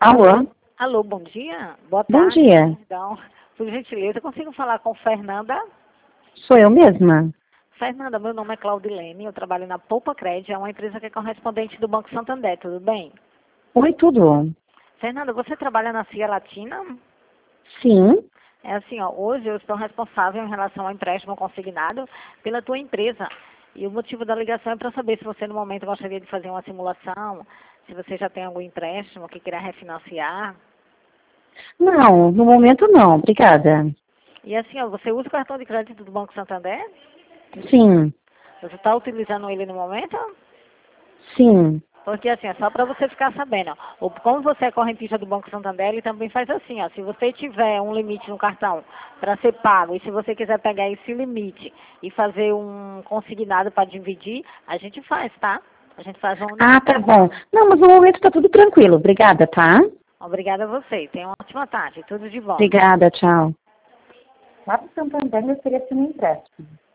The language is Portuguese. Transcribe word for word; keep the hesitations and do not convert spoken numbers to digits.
Alô? Alô, bom dia? Boa Bom tarde. dia. Então, por gentileza, eu consigo falar com Fernanda? Sou eu mesma. Fernanda, meu nome é Claudilene, eu trabalho na Poupa Crédito, é uma empresa que é correspondente do Banco Santander, tudo bem? Oi, tudo? Fernanda, você trabalha na Cia Latina? Sim. É assim, ó, hoje eu estou responsável em relação ao empréstimo consignado pela tua empresa. E o motivo da ligação é para saber se você no momento gostaria de fazer uma simulação, se você já tem algum empréstimo que queira refinanciar. Não, no momento não, obrigada. E assim, ó, você usa o cartão de crédito do Banco Santander? Sim, Você está utilizando ele no momento? sim. Porque assim, é só para você ficar sabendo, ó, o- como você é correntista do Banco Santander, ele também faz assim, ó, se você tiver um limite no cartão para ser pago, e se você quiser pegar esse limite e fazer um consignado para dividir, a gente faz, tá? A gente faz uma Ah, tá bom. unificação. Não, mas no momento tá tudo tranquilo, obrigada, tá? Obrigada a você. Tenha uma ótima tarde. Tudo de bom. Obrigada, tchau. Lá pro Santander me oferecendo um empréstimo.